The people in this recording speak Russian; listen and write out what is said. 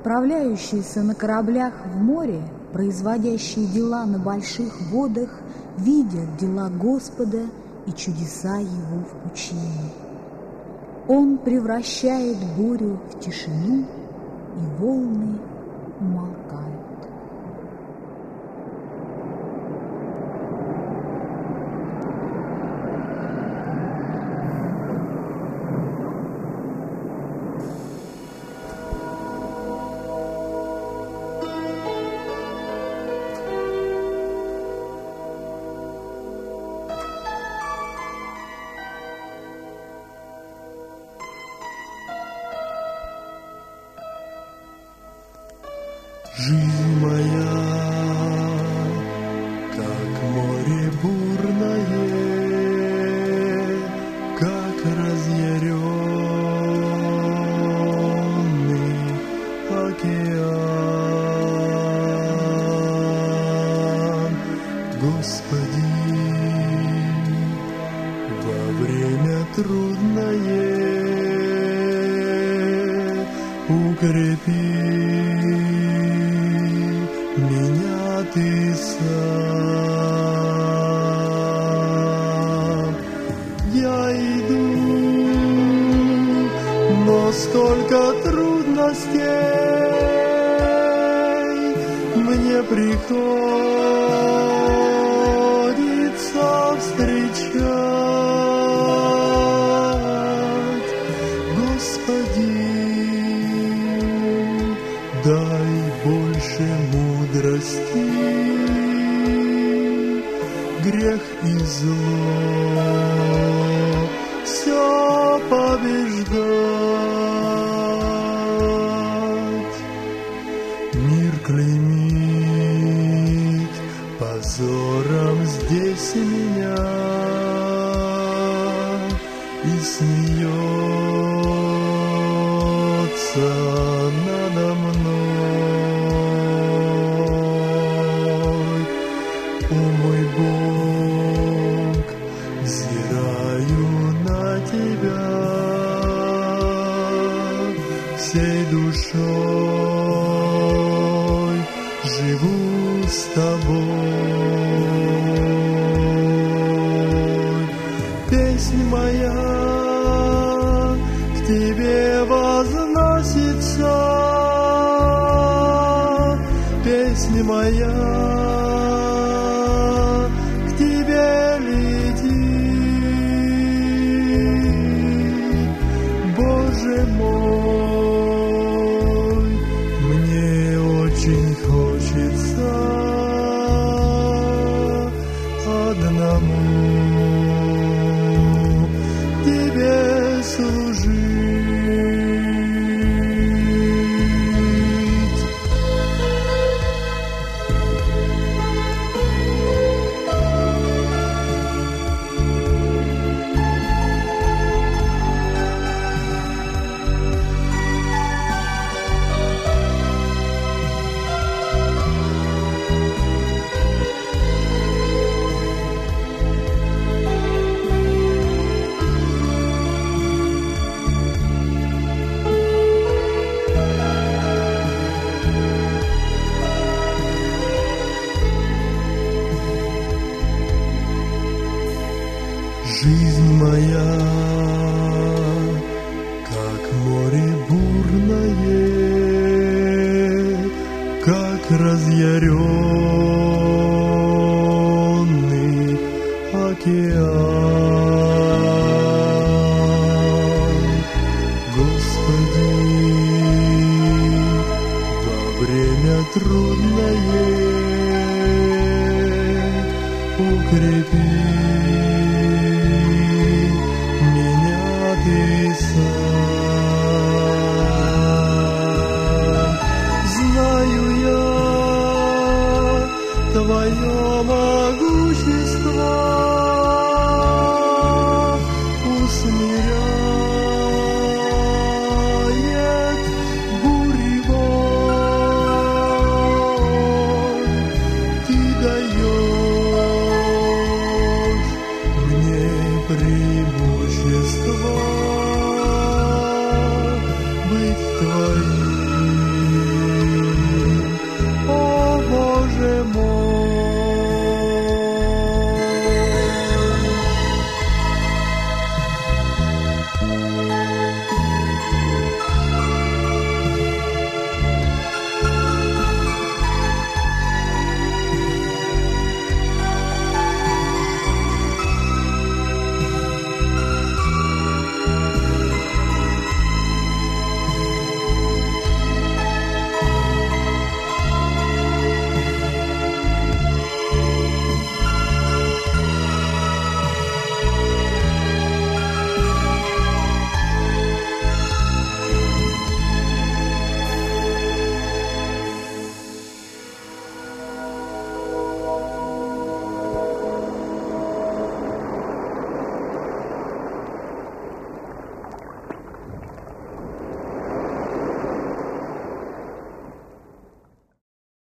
отправляющиеся на кораблях в море, производящие дела на больших водах, видят дела Господа и чудеса Его в пучине. Он превращает бурю в тишину, и волны умолкают. Жизнь моя, как море бурное, как разъяренный океан. Господи, во время трудное укрепи меня Ты сам. Я иду, но сколько трудностей мне приходится встречать. Господи, дай больше мудрости, грех и зло все побеждать. Мир клеймит позором здесь меня и смеется надо мной. О мой Бог, взираю на Тебя, всей душой живу с Тобой. Песнь моя к Тебе возносится, песня моя к Тебе летит. Боже мой, мне очень хочется одному Тебе служить. Жизнь моя, как море бурное, как разъяренный океан. Господи, во время трудное укрепи